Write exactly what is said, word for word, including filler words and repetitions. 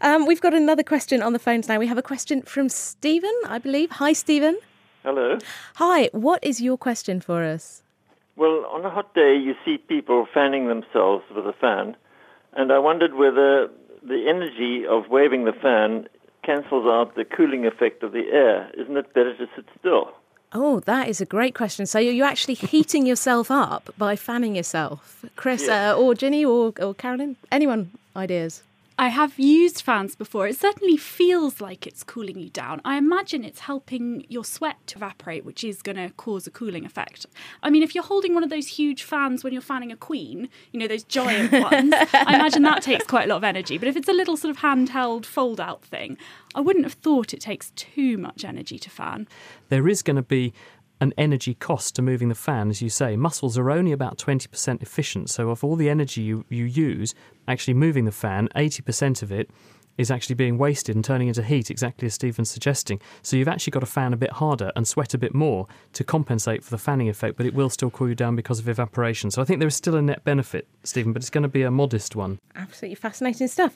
Um, we've got another question on the phones now. We have a question from Stephen, I believe. Hi, Stephen. Hello. Hi, what is your question for us? Well, on a hot day, you see people fanning themselves with a fan, and I wondered whether the energy of waving the fan cancels out the cooling effect of the air. Isn't it better to sit still? Oh, that is a great question. So you're actually heating yourself up by fanning yourself. Chris, Yes. uh, or Ginny, or, or Carolyn? Anyone ideas? I have used fans before. It certainly feels like it's cooling you down. I imagine it's helping your sweat to evaporate, which is going to cause a cooling effect. I mean, if you're holding one of those huge fans when you're fanning a queen, you know, those giant ones, I imagine that takes quite a lot of energy. But if it's a little sort of handheld fold-out thing, I wouldn't have thought it takes too much energy to fan. There is going to be an energy cost to moving the fan, as you say. Muscles are only about twenty percent efficient, so of all the energy you, you use, actually moving the fan, eighty percent of it is actually being wasted and turning into heat, exactly as Stephen's suggesting. So you've actually got to fan a bit harder and sweat a bit more to compensate for the fanning effect, but it will still cool you down because of evaporation. So I think there is still a net benefit, Stephen, but it's going to be a modest one. Absolutely fascinating stuff.